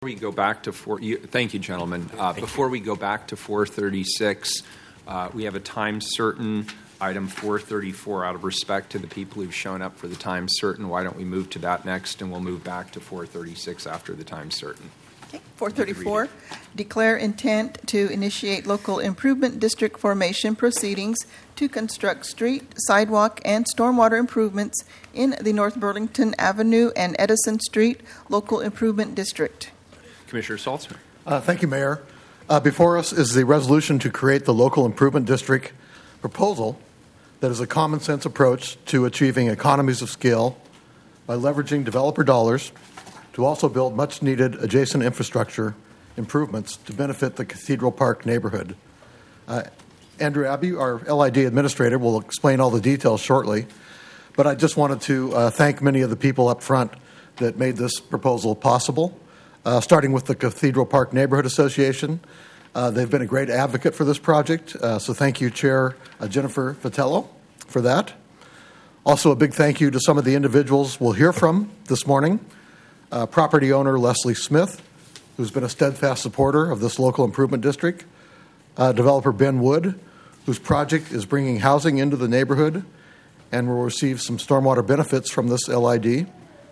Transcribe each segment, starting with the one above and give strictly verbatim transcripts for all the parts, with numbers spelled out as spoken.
We go back to four. You, thank you, gentlemen. Uh, before we go back to four thirty-six, uh, we have a time certain item four thirty-four. Out of respect to the people who've shown up for the time certain, why don't we move to that next, and we'll move back to four thirty-six after the time certain. Okay. four thirty-four. Declare intent to initiate local improvement district formation proceedings to construct street, sidewalk, and stormwater improvements in the North Burlington Avenue and Edison Street local improvement district. Commissioner Saltzman. Uh, thank you, Mayor. Uh, before us is the resolution to create the local improvement district proposal that is a common sense approach to achieving economies of scale by leveraging developer dollars to also build much needed adjacent infrastructure improvements to benefit the Cathedral Park neighborhood. Uh, Andrew Abbey, our L I D administrator, will explain all the details shortly, but I just wanted to uh, thank many of the people up front that made this proposal possible. Uh, starting with the Cathedral Park Neighborhood Association. Uh, they've been a great advocate for this project, uh, so thank you, Chair uh, Jennifer Vitello, for that. Also, a big thank you to some of the individuals we'll hear from this morning. Uh, property owner Leslie Smith, who's been a steadfast supporter of this local improvement district. Uh, developer Ben Wood, whose project is bringing housing into the neighborhood and will receive some stormwater benefits from this L I D.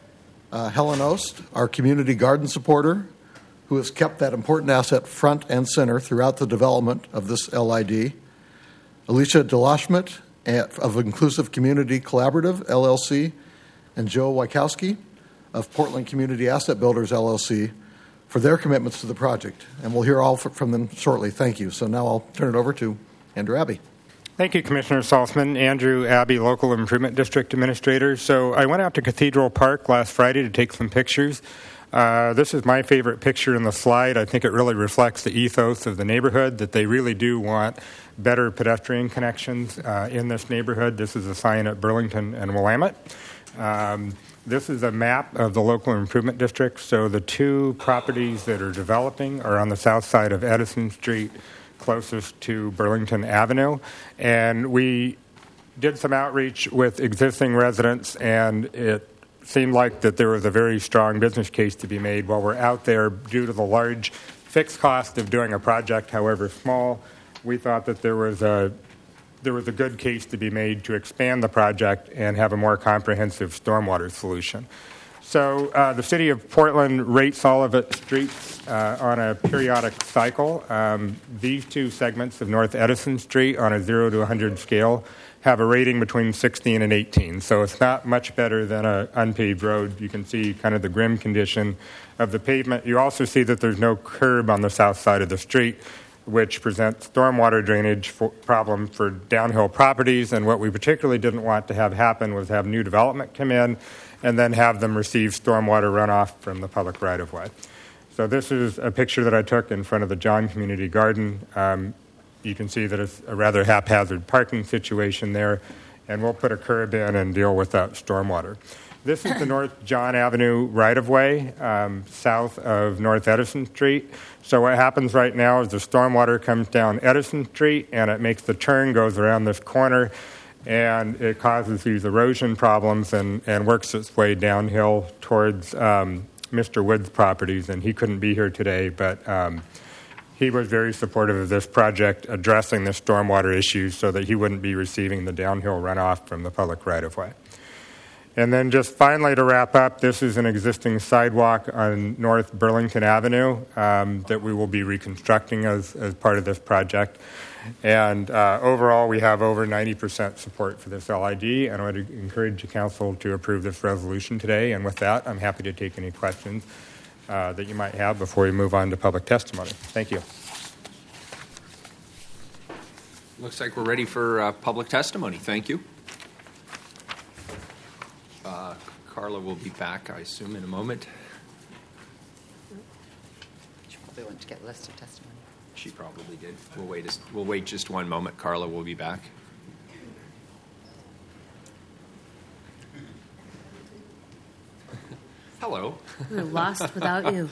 Uh, Helen Ost, our community garden supporter, who has kept that important asset front and center throughout the development of this L I D. Alicia Delashmet of Inclusive Community Collaborative, L L C, and Joe Wykowski of Portland Community Asset Builders, L L C, for their commitments to the project. And we'll hear all from them shortly. Thank you. So now I'll turn it over to Andrew Abbey. Thank you, Commissioner Saltzman. Andrew Abbey, Local Improvement District Administrator. So I went out to Cathedral Park last Friday to take some pictures. Uh, this is my favorite picture in the slide. I think it really reflects the ethos of the neighborhood, that they really do want better pedestrian connections uh, in this neighborhood. This is a sign at Burlington and Willamette. Um, this is a map of the Local Improvement District. So the two properties that are developing are on the south side of Edison Street, closest to Burlington Avenue, and we did some outreach with existing residents, and it seemed like that there was a very strong business case to be made while we're out there. Due to the large fixed cost of doing a project, however small, we thought that there was a there was a good case to be made to expand the project and have a more comprehensive stormwater solution. So uh, the City of Portland rates all of its streets uh, on a periodic cycle. Um, these two segments of North Edison Street on a zero to one hundred scale have a rating between sixteen and eighteen. So it's not much better than an unpaved road. You can see kind of the grim condition of the pavement. You also see that there's no curb on the south side of the street, which presents stormwater drainage for problem for downhill properties. And what we particularly didn't want to have happen was have new development come in and then have them receive stormwater runoff from the public right-of-way. So this is a picture that I took in front of the John Community Garden. Um, you can see that it's a rather haphazard parking situation there, and we'll put a curb in and deal with that stormwater. This is the North John Avenue right-of-way, um, south of North Edison Street. So what happens right now is the stormwater comes down Edison Street, and it makes the turn, goes around this corner, and it causes these erosion problems and, and works its way downhill towards um, Mister Wood's properties. And he couldn't be here today, but um, he was very supportive of this project addressing the stormwater issues so that he wouldn't be receiving the downhill runoff from the public right-of-way. And then just finally to wrap up, this is an existing sidewalk on North Burlington Avenue um, that we will be reconstructing as, as part of this project. And uh, overall, we have over ninety percent support for this L I D, and I would encourage the council to approve this resolution today. And with that, I'm happy to take any questions uh, that you might have before we move on to public testimony. Thank you. Looks like we're ready for uh, public testimony. Thank you. Uh, Carla will be back, I assume, in a moment. She probably went to get listed testimony. She probably did. We'll wait. A, we'll wait just one moment. Carla will be back. Hello. We're lost without you.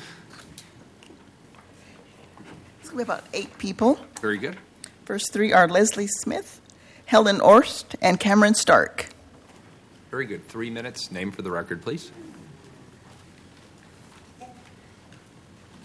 It's going to be about eight people. Very good. First three are Leslie Smith, Helen Orst, and Cameron Stark. Very good. Three minutes. Name for the record, please.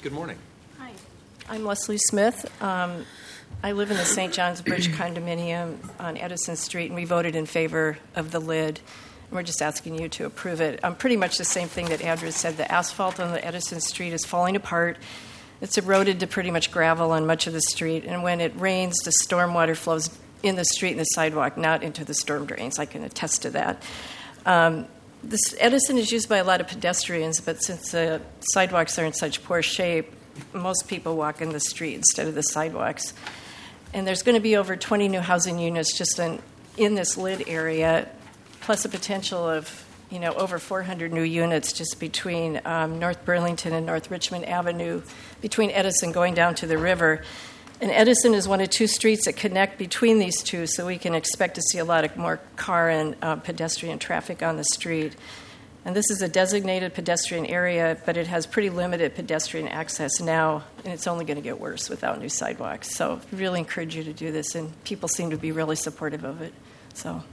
Good morning. Hi, I'm Leslie Smith. Um, I live in the Saint John's Bridge condominium on Edison Street, and we voted in favor of the lid. And we're just asking you to approve it. Um, pretty much the same thing that Andrew said. The asphalt on the Edison Street is falling apart. It's eroded to pretty much gravel on much of the street, and when it rains, the stormwater flows in the street and the sidewalk, not into the storm drains. I can attest to that. Um, this Edison is used by a lot of pedestrians, but since the sidewalks are in such poor shape, most people walk in the street instead of the sidewalks. And there's going to be over twenty new housing units just in, in this lid area, plus a potential of you know, over four hundred new units just between um, North Burlington and North Richmond Avenue, between Edison going down to the river. And Edison is one of two streets that connect between these two, so we can expect to see a lot of more car and uh, pedestrian traffic on the street. And this is a designated pedestrian area, but it has pretty limited pedestrian access now, and it's only going to get worse without new sidewalks. So I really encourage you to do this, and people seem to be really supportive of it. So,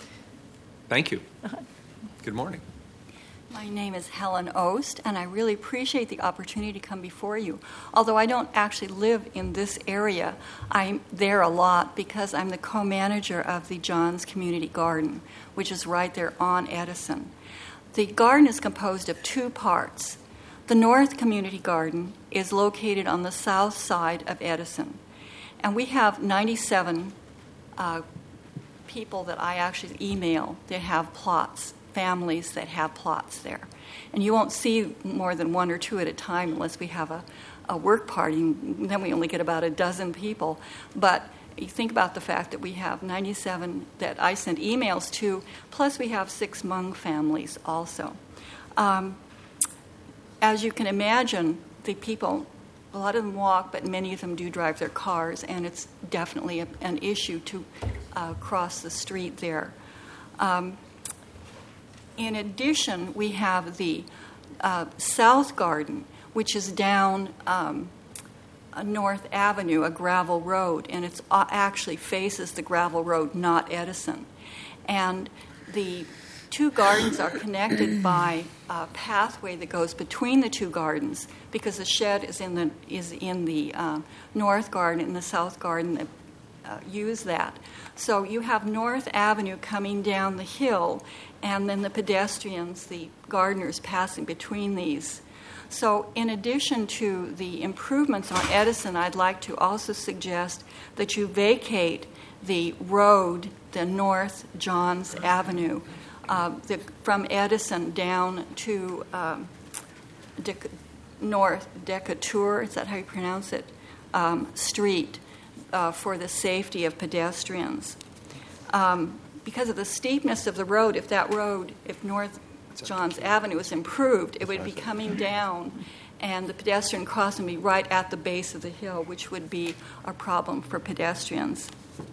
thank you. Uh-huh. Good morning. My name is Helen Ost, and I really appreciate the opportunity to come before you. Although I don't actually live in this area, I'm there a lot because I'm the co-manager of the Johns Community Garden, which is right there on Edison. The garden is composed of two parts. The North Community Garden is located on the south side of Edison, and we have ninety-seven uh, people that I actually email that have plots. Families that have plots there. And you won't see more than one or two at a time unless we have a, a work party. Then we only get about a dozen people. But you think about the fact that we have ninety-seven that I sent emails to, plus we have six Hmong families also. Um, as you can imagine, the people, a lot of them walk, but many of them do drive their cars, and it's definitely a, an issue to uh, cross the street there. Um, In addition, we have the uh, South Garden, which is down um, a North Avenue, a gravel road, and it uh, actually faces the gravel road, not Edison. And the two gardens are connected by a pathway that goes between the two gardens, because the shed is in the is in the uh, North Garden and the South Garden that uh, use that. So you have North Avenue coming down the hill, and then the pedestrians, the gardeners, passing between these. So in addition to the improvements on Edison, I'd like to also suggest that you vacate the road, the North Johns Avenue, uh, the, from Edison down to um, De- North Decatur, is that how you pronounce it, um, Street, uh, for the safety of pedestrians. Um, because of the steepness of the road, if that road, if North Johns Avenue was improved, it would be coming down, and the pedestrian crossing would be right at the base of the hill, which would be a problem for pedestrians.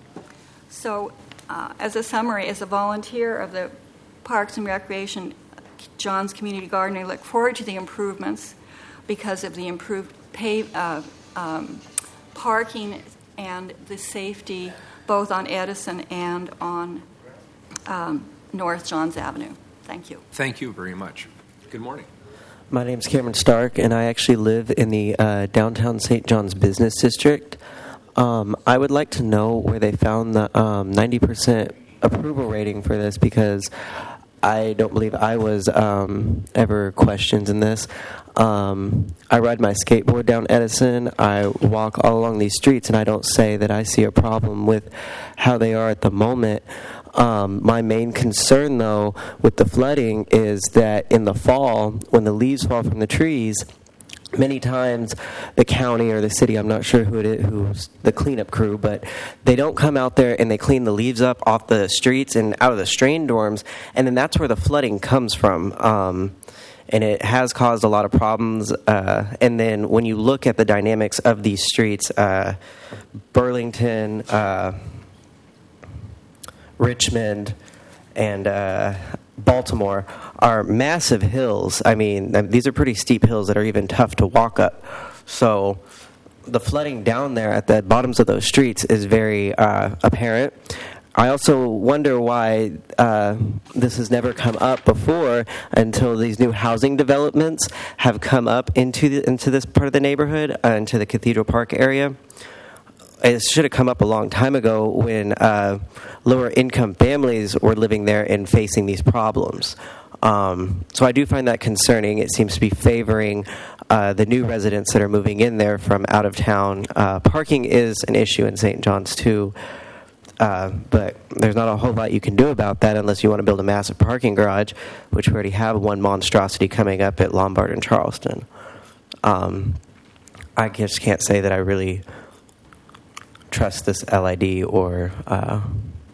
So, uh, as a summary, as a volunteer of the Parks and Recreation Johns Community Garden, I look forward to the improvements because of the improved pave, uh, um, parking and the safety both on Edison and on um, North Johns Avenue. Thank you. Thank you very much. Good morning. My name's Cameron Stark, and I actually live in the uh, downtown Saint John's Business District. Um, I would like to know where they found the um, ninety percent approval rating for this, because I don't believe I was um, ever questioned in this. Um, I ride my skateboard down Edison. I walk all along these streets, and I don't say that I see a problem with how they are at the moment. Um, my main concern, though, with the flooding is that in the fall, when the leaves fall from the trees, many times the county or the city, I'm not sure who it is, who's the cleanup crew, but they don't come out there and they clean the leaves up off the streets and out of the strain dorms, and then that's where the flooding comes from. Um, and it has caused a lot of problems. Uh, and then when you look at the dynamics of these streets, uh, Burlington, uh, Richmond, and uh, Baltimore are massive hills. I mean, these are pretty steep hills that are even tough to walk up. So the flooding down there at the bottoms of those streets is very uh, apparent. I also wonder why uh, this has never come up before until these new housing developments have come up into the, into this part of the neighborhood, uh, into the Cathedral Park area. It should have come up a long time ago when uh, lower income families were living there and facing these problems. Um, so I do find that concerning. It seems to be favoring uh, the new residents that are moving in there from out of town. Uh, parking is an issue in Saint John's too. Uh, but there's not a whole lot you can do about that unless you want to build a massive parking garage, which we already have one monstrosity coming up at Lombard and Charleston. Um, I just can't say that I really trust this L I D or uh,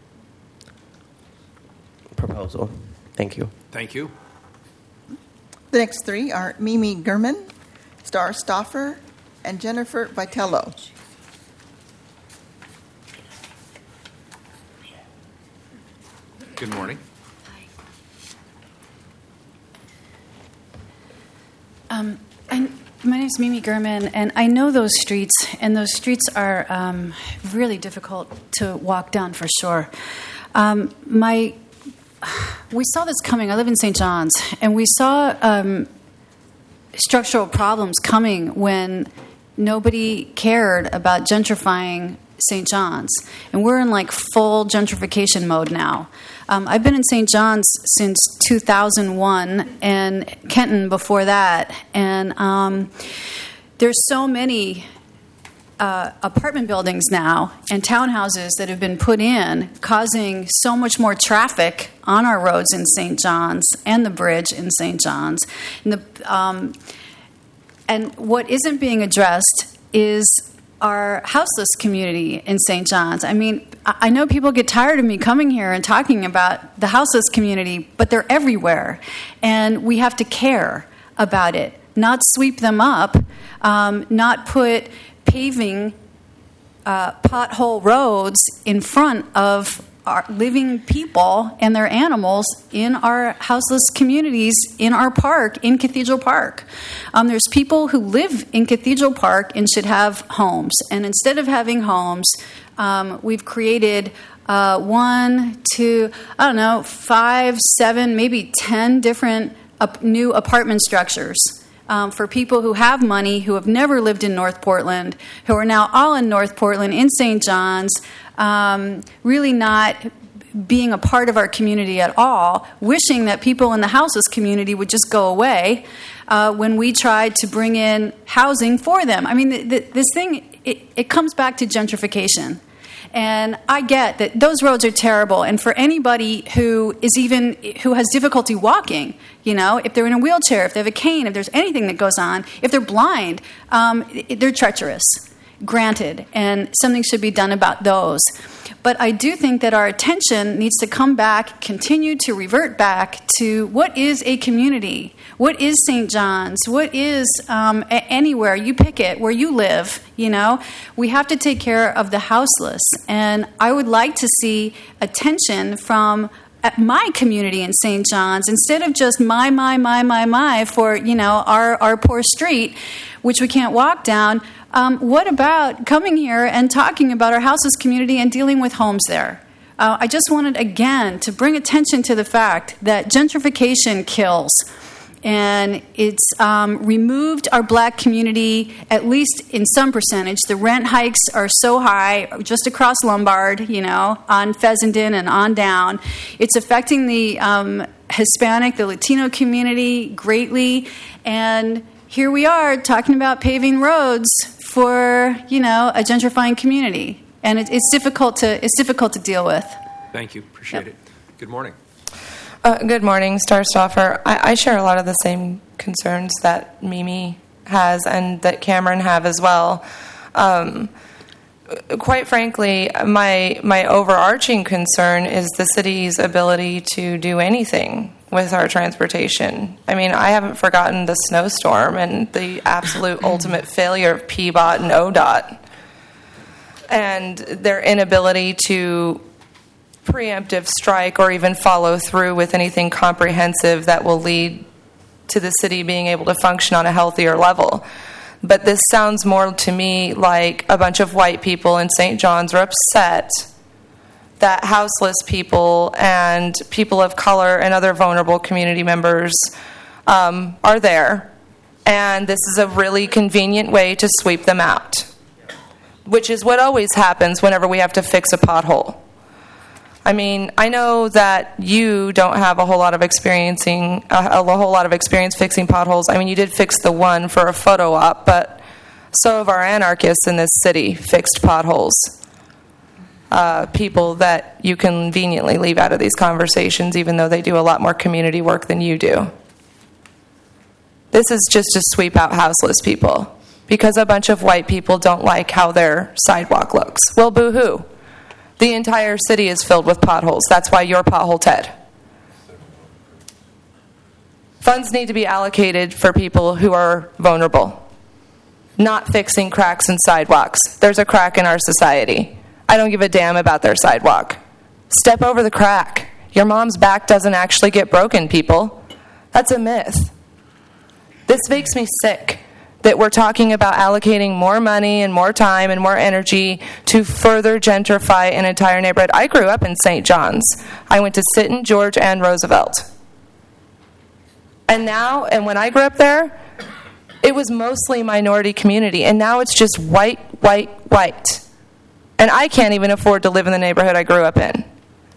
proposal. Thank you. Thank you. The next three are Mimi Gurman, Star Stoffer, and Jennifer Vitello. Good morning. Um, I, my name is Mimi Gurman, and I know those streets, and those streets are um, really difficult to walk down for sure. Um, my, we saw this coming. I live in Saint John's, and we saw um, structural problems coming when nobody cared about gentrifying Saint John's, and we're in like full gentrification mode now. Um, I've been in Saint John's since two thousand one, and Kenton before that, and um, there's so many uh, apartment buildings now and townhouses that have been put in, causing so much more traffic on our roads in Saint John's and the bridge in Saint John's. And, the, um, and what isn't being addressed is our houseless community in Saint John's. I mean, I know people get tired of me coming here and talking about the houseless community, but they're everywhere, and we have to care about it, not sweep them up, um, not put paving uh, pothole roads in front of our living people and their animals in our houseless communities, in our park, in Cathedral Park. Um, there's people who live in Cathedral Park and should have homes. And instead of having homes, um, we've created uh, one, two, I don't know, five, seven, maybe ten different up new apartment structures um, for people who have money, who have never lived in North Portland, who are now all in North Portland, in Saint John's, Um, really not being a part of our community at all, wishing that people in the houseless community would just go away uh, when we tried to bring in housing for them. I mean, the, the, this thing, it, it comes back to gentrification. And I get that those roads are terrible. And for anybody who is even, who has difficulty walking, you know, if they're in a wheelchair, if they have a cane, if there's anything that goes on, if they're blind, um, they're treacherous. Granted, and something should be done about those. But I do think that our attention needs to come back, continue to revert back to what is a community? What is Saint John's? What is um, a- anywhere? You pick it, where you live, you know? We have to take care of the houseless. And I would like to see attention from at my community in Saint John's, instead of just my, my, my, my, my for, you know, our, our poor street, which we can't walk down. Um, what about coming here and talking about our houseless community and dealing with homes there? Uh, I just wanted, again, to bring attention to the fact that gentrification kills. And it's um, removed our black community, at least in some percentage. The rent hikes are so high, just across Lombard, you know, on Fessenden and on down. It's affecting the um, Hispanic, the Latino community greatly. And here we are talking about paving roads for, you know, a gentrifying community. And it, it's difficult to it's difficult to deal with. Thank you. Appreciate Yep. it. Good morning. Uh, good morning, Star Stoffer. I, I share a lot of the same concerns that Mimi has and that Cameron have as well. Um, quite frankly, my my overarching concern is the city's ability to do anything with our transportation. I mean, I haven't forgotten the snowstorm and the absolute ultimate failure of P B O T and O D O T and their inability to preemptive strike or even follow through with anything comprehensive that will lead to the city being able to function on a healthier level. But this sounds more to me like a bunch of white people in Saint John's are upset that houseless people and people of color and other vulnerable community members um, are there. And this is a really convenient way to sweep them out, which is what always happens whenever we have to fix a pothole. I mean, I know that you don't have a whole lot of experiencing a, a whole lot of experience fixing potholes. I mean, you did fix the one for a photo op, but some of our anarchists in this city fixed potholes. Uh, people that you conveniently leave out of these conversations, even though they do a lot more community work than you do. This is just to sweep out houseless people because a bunch of white people don't like how their sidewalk looks. Well, boo-hoo. The entire city is filled with potholes. That's why you're Pothole Ted. Funds need to be allocated for people who are vulnerable, not fixing cracks in sidewalks. There's a crack in our society. I don't give a damn about their sidewalk. Step over the crack. Your mom's back doesn't actually get broken, people. That's a myth. This makes me sick that we're talking about allocating more money and more time and more energy to further gentrify an entire neighborhood. I grew up in Saint John's. I went to Sinton, George, and Roosevelt. And now, and when I grew up there, it was mostly minority community, and now it's just white, white, white. And I can't even afford to live in the neighborhood I grew up in.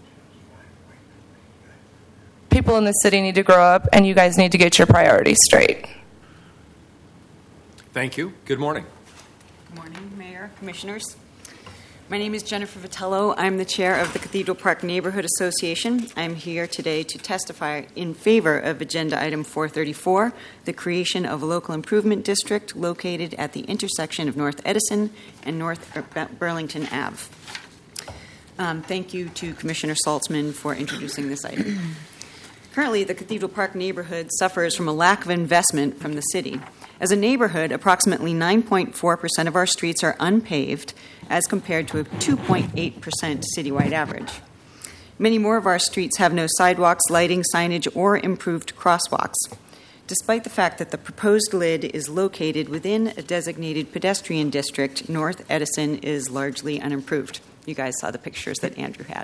People in the city need to grow up, and you guys need to get your priorities straight. Thank you. Good morning. Good morning, Mayor, Commissioners. My name is Jennifer Vitello. I'm the chair of the Cathedral Park Neighborhood Association. I'm here today to testify in favor of Agenda Item four thirty-four, the creation of a local improvement district located at the intersection of North Edison and North Burlington Avenue. Um, thank you to Commissioner Saltzman for introducing this item. Currently, the Cathedral Park neighborhood suffers from a lack of investment from the city. As a neighborhood, approximately nine point four percent of our streets are unpaved, as compared to a two point eight percent citywide average. Many more of our streets have no sidewalks, lighting, signage, or improved crosswalks. Despite the fact that the proposed lid is located within a designated pedestrian district, North Edison is largely unimproved. You guys saw the pictures that Andrew had.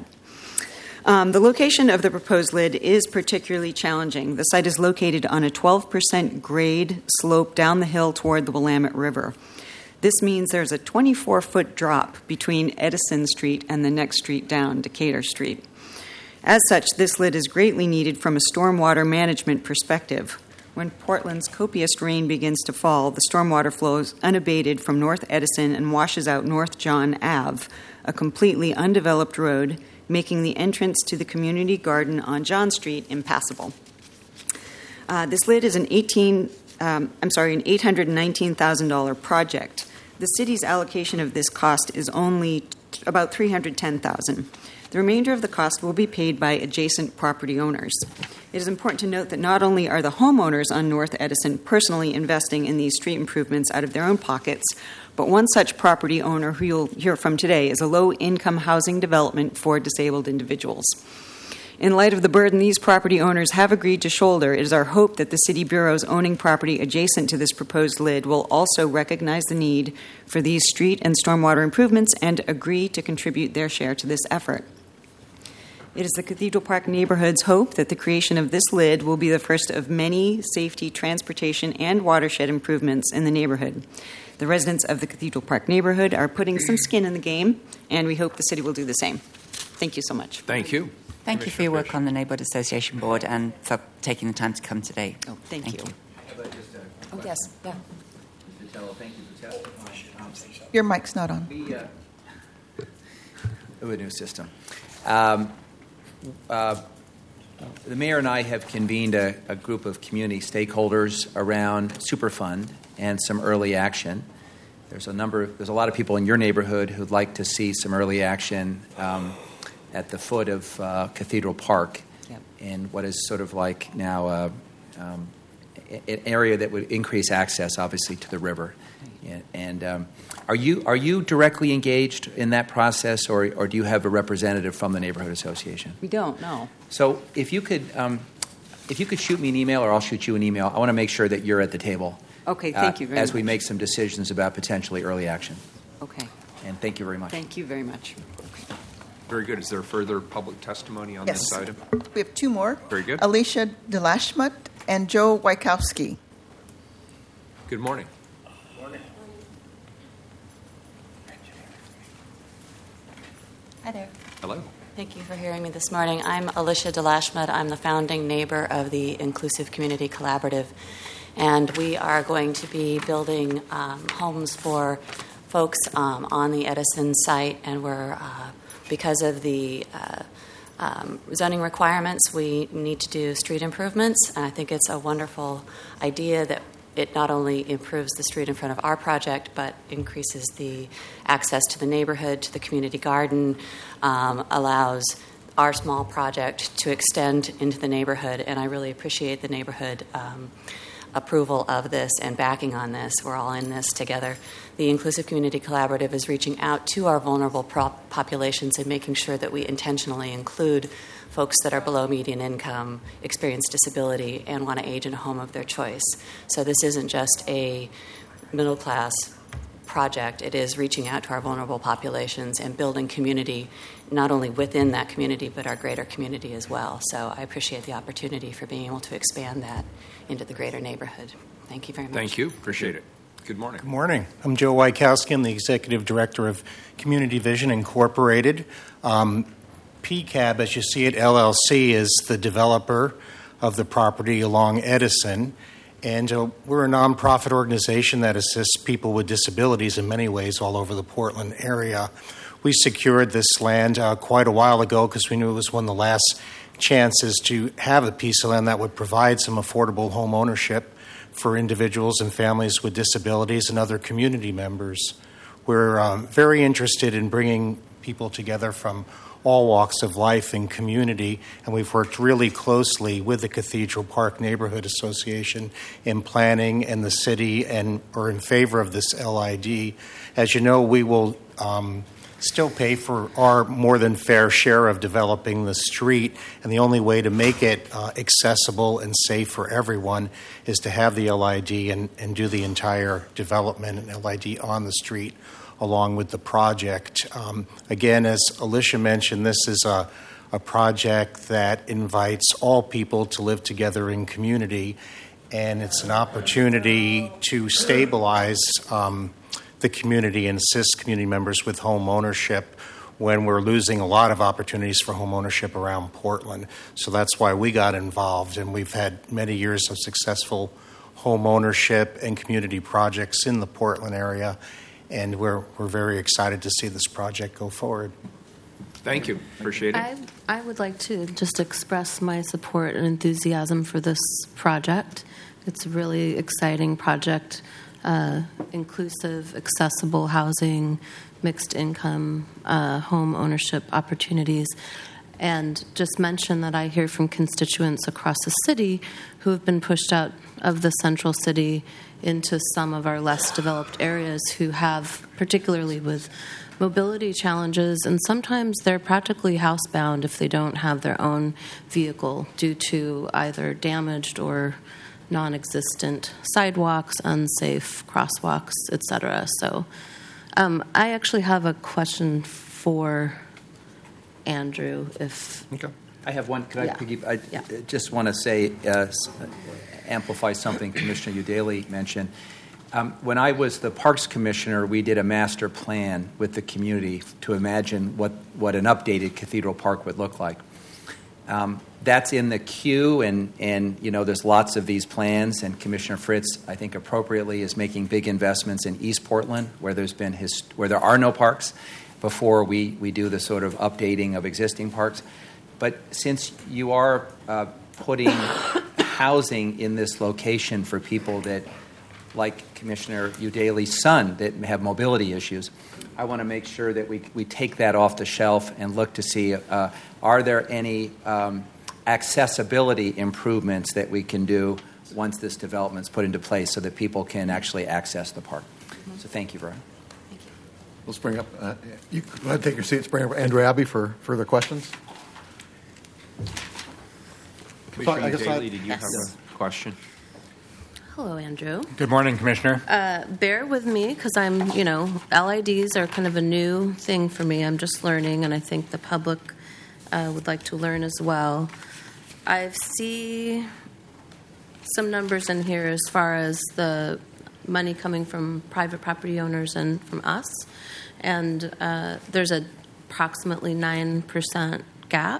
Um, the location of the proposed lid is particularly challenging. The site is located on a twelve percent grade slope down the hill toward the Willamette River. This means there's a twenty-four foot drop between Edison Street and the next street down, Decatur Street. As such, this lid is greatly needed from a stormwater management perspective. When Portland's copious rain begins to fall, the stormwater flows unabated from North Edison and washes out North John Avenue, a completely undeveloped road, making the entrance to the community garden on John Street impassable. Uh, this lid is an eighteen, um, I'm sorry, an eight hundred nineteen thousand dollars project. The city's allocation of this cost is only t- about three hundred ten thousand dollars. The remainder of the cost will be paid by adjacent property owners. It is important to note that not only are the homeowners on North Edison personally investing in these street improvements out of their own pockets, but one such property owner who you'll hear from today is a low-income housing development for disabled individuals. In light of the burden these property owners have agreed to shoulder, it is our hope that the City Bureaus owning property adjacent to this proposed lid will also recognize the need for these street and stormwater improvements and agree to contribute their share to this effort. It is the Cathedral Park neighborhood's hope that the creation of this lid will be the first of many safety, transportation, and watershed improvements in the neighborhood. The residents of the Cathedral Park neighborhood are putting some skin in the game, and we hope the city will do the same. Thank you so much. Thank you. Thank you for your work on the Neighborhood Association Board and for taking the time to come today. Oh, thank, thank you. you. Oh, yes. Yeah. Thank you for testifying. Your mic's not on. We, uh, oh, a new system. Um, uh, the mayor and I have convened a, a group of community stakeholders around Superfund and some early action. There's a number. There's a lot of people in your neighborhood who'd like to see some early action um, at the foot of uh, Cathedral Park, yep. in what is sort of like now uh, um, an area that would increase access, obviously, to the river. And, and um, are you are you directly engaged in that process, or or do you have a representative from the neighborhood association? We don't, no. So if you could um, if you could shoot me an email, or I'll shoot you an email. I want to make sure that you're at the table. Okay, thank uh, you very as much. As we make some decisions about potentially early action. Okay. And thank you very much. Thank you very much. Very good. Is there further public testimony on Yes. this item? We have two more. Very good. Alicia DeLashmutt and Joe Wykowski. Good morning. Hi there. Hello. Thank you for hearing me this morning. I'm Alicia DeLashmutt. I'm the founding neighbor of the Inclusive Community Collaborative, and we are going to be building um, homes for folks um, on the Edison site, and we're, uh, because of the uh, um, zoning requirements, we need to do street improvements, and I think it's a wonderful idea that it not only improves the street in front of our project, but increases the access to the neighborhood, to the community garden, um, allows our small project to extend into the neighborhood, and I really appreciate the neighborhood um, approval of this and backing on this. We're all in this together. The Inclusive Community Collaborative is reaching out to our vulnerable pro- populations and making sure that we intentionally include folks that are below median income, experience disability, and want to age in a home of their choice. So this isn't just a middle-class project. It is reaching out to our vulnerable populations and building community, not only within that community, but our greater community as well. So I appreciate the opportunity for being able to expand that into the greater neighborhood. Thank you very much. Thank you. Appreciate it. Good morning. Good morning. I'm Joe Wykowski. I'm the Executive Director of Community Vision Incorporated. Um, P C A B, as you see it, L L C, is the developer of the property along Edison. And uh, we're a nonprofit organization that assists people with disabilities in many ways all over the Portland area. We secured this land uh, quite a while ago because we knew it was one of the last chances to have a piece of land that would provide some affordable home ownership for individuals and families with disabilities and other community members. We're um, very interested in bringing people together from all walks of life and community, and we've worked really closely with the Cathedral Park Neighborhood Association in planning and the city and are in favor of this L I D. As you know, we will um, still pay for our more than fair share of developing the street, and the only way to make it uh, accessible and safe for everyone is to have the L I D and, and do the entire development and L I D on the street along with the project. Um, again, as Alicia mentioned, this is a, a project that invites all people to live together in community, and it's an opportunity to stabilize um, the community and assist community members with home ownership when we're losing a lot of opportunities for home ownership around Portland. So that's why we got involved, and we've had many years of successful home ownership and community projects in the Portland area. And we're we're very excited to see this project go forward. Thank you. Appreciate it. I, I would like to just express my support and enthusiasm for this project. It's a really exciting project, uh, inclusive, accessible housing, mixed income, uh, home ownership opportunities. And just mention that I hear from constituents across the city who have been pushed out of the central city into some of our less developed areas who have, particularly with mobility challenges, and sometimes they're practically housebound if they don't have their own vehicle due to either damaged or non-existent sidewalks, unsafe crosswalks, et cetera. So um, I actually have a question for Andrew, if... Okay. I have one. Could I, Yeah. piggy, I Yeah. just want to say, uh, amplify something Commissioner Udaley mentioned. Um, when I was the Parks Commissioner, we did a master plan with the community to imagine what, what an updated Cathedral Park would look like. Um, that's in the queue, and, and you know there's lots of these plans, and Commissioner Fritz, I think appropriately, is making big investments in East Portland, where there's been his, where there are no parks, before we, we do the sort of updating of existing parks. But since you are uh, putting housing in this location for people that, like Commissioner Udaley's son, that have mobility issues, I want to make sure that we, we take that off the shelf and look to see, uh, are there any um, accessibility improvements that we can do once this development's put into place so that people can actually access the park. Mm-hmm. So thank you, Veronica. Thank you. Let's bring up, uh, you go ahead and take your seats, bring up Andrew Abbey for further questions. Commissioner I guess I- Udaley, did you Yes. have a question? Hello, Andrew. Good morning, Commissioner. Uh, bear with me because I'm, you know, L I Ds are kind of a new thing for me. I'm just learning, and I think the public uh, would like to learn as well. I see some numbers in here as far as the money coming from private property owners and from us, and uh, there's a approximately nine percent gap.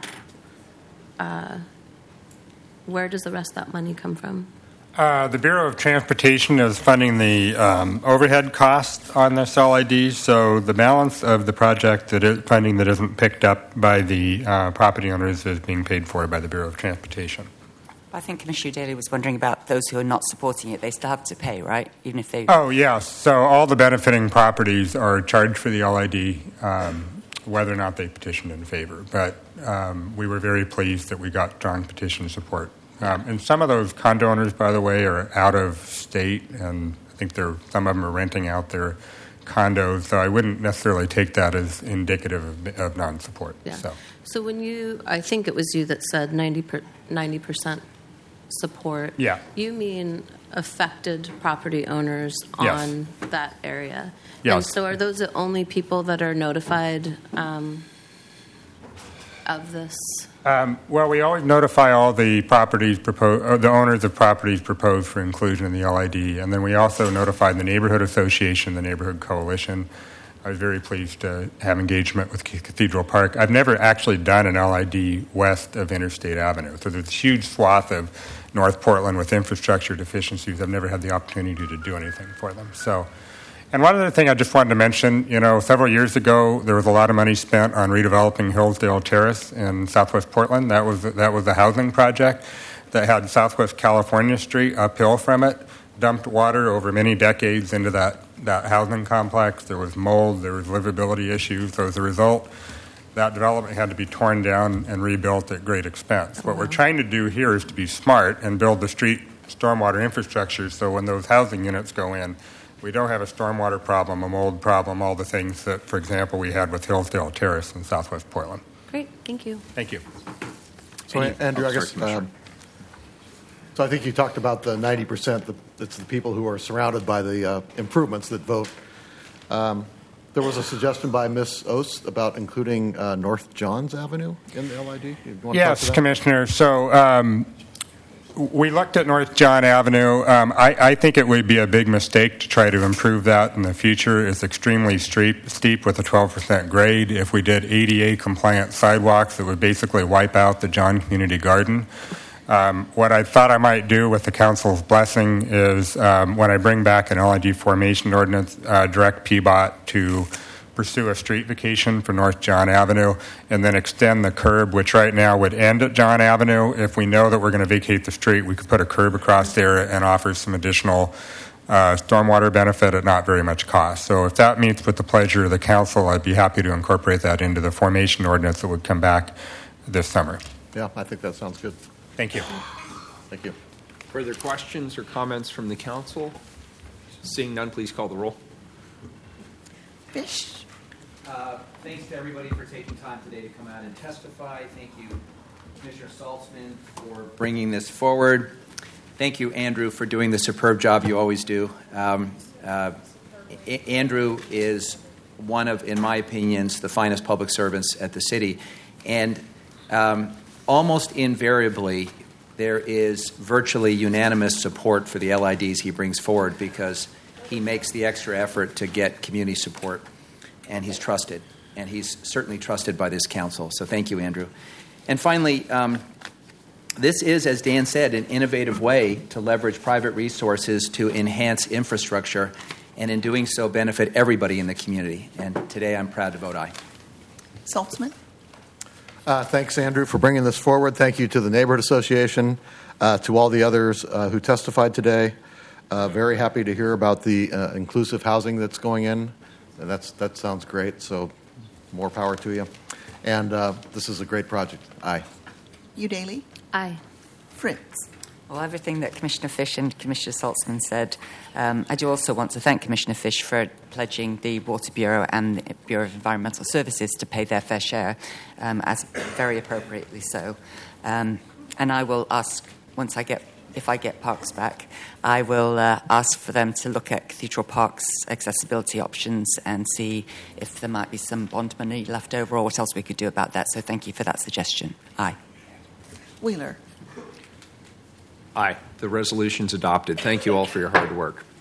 Uh, where does the rest of that money come from? Uh, the Bureau of Transportation is funding the um, overhead costs on this L I D, so the balance of the project that is funding that isn't picked up by the uh, property owners is being paid for by the Bureau of Transportation. I think Commissioner Daly was wondering about those who are not supporting it. They still have to pay, right? Even if they... Oh, yes. So all the benefiting properties are charged for the L I D, um, whether or not they petitioned in favor. But um, we were very pleased that we got strong petition support. Um, and some of those condo owners, by the way, are out of state, and I think they're, some of them are renting out their condos. So I wouldn't necessarily take that as indicative of, of non-support. Yeah. So. so when you, I think it was you that said ninety percent support. Yeah. You mean affected property owners Yes. on that area. Yes. And so are those the only people that are notified um, of this? Um, well, we always notify all the properties proposed, uh, the owners of properties proposed for inclusion in the L I D, and then we also notify the neighborhood association, the neighborhood coalition. I was very pleased to have engagement with Cathedral Park. I've never actually done an L I D west of Interstate Avenue, so there's a huge swath of North Portland with infrastructure deficiencies. I've never had the opportunity to do anything for them. So. And one other thing I just wanted to mention, you know, several years ago there was a lot of money spent on redeveloping Hillsdale Terrace in Southwest Portland. That was that was a housing project that had Southwest California Street uphill from it, dumped water over many decades into that, that housing complex. There was mold, there was livability issues. So as a result, that development had to be torn down and rebuilt at great expense. What we're trying to do here is to be smart and build the street stormwater infrastructure so when those housing units go in, we don't have a stormwater problem, a mold problem, all the things that, for example, we had with Hillsdale Terrace in Southwest Portland. Great, thank you. Thank you. So, Any- Andrew, oh, I guess. sorry, Um, so I think you talked about the ninety percent. That's the people who are surrounded by the uh, improvements that vote. Um, there was a suggestion by Miz Ost about including uh, North Johns Avenue in the L I D. You want to talk Yes, to that? Commissioner. So um, we looked at North John Avenue. Um, I, I think it would be a big mistake to try to improve that in the future. It's extremely steep, steep with a twelve percent grade. If we did A D A-compliant sidewalks, it would basically wipe out the John Community Garden. Um, what I thought I might do with the council's blessing is um, when I bring back an L I D formation ordinance, uh, direct P B O T to pursue a street vacation for North John Avenue and then extend the curb, which right now would end at John Avenue. If we know that we're going to vacate the street, we could put a curb across there and offer some additional uh, stormwater benefit at not very much cost. So if that meets with the pleasure of the council, I'd be happy to incorporate that into the formation ordinance that would come back this summer. Yeah, I think that sounds good. Thank you. Thank you. Further questions or comments from the council? Seeing none, please call the roll. Fish. Uh, thanks to everybody for taking time today to come out and testify. Thank you, Commissioner Saltzman, for bringing this forward. Thank you, Andrew, for doing the superb job you always do. Um, uh, A- Andrew is one of, in my opinions, the finest public servants at the city. And um, almost invariably, there is virtually unanimous support for the L I Ds he brings forward because he makes the extra effort to get community support. And he's trusted, and he's certainly trusted by this council. So thank you, Andrew. And finally, um, this is, as Dan said, an innovative way to leverage private resources to enhance infrastructure, and in doing so, benefit everybody in the community. And today, I'm proud to vote aye. Saltzman. Uh, thanks, Andrew, for bringing this forward. Thank you to the Neighborhood Association, uh, to all the others uh, who testified today. Uh, very happy to hear about the uh, inclusive housing that's going in. And that's that sounds great. So, more power to you. And uh, this is a great project. Aye. You Daly. Aye. Fritz. Well, everything that Commissioner Fish and Commissioner Saltzman said, um, I do also want to thank Commissioner Fish for pledging the Water Bureau and the Bureau of Environmental Services to pay their fair share, um, as very appropriately so. Um, and I will ask, once I get if I get parks back, I will uh, ask for them to look at Cathedral Park's accessibility options and see if there might be some bond money left over or what else we could do about that. So thank you for that suggestion. Aye. Wheeler. Aye. The resolution's adopted. Thank you all for your hard work.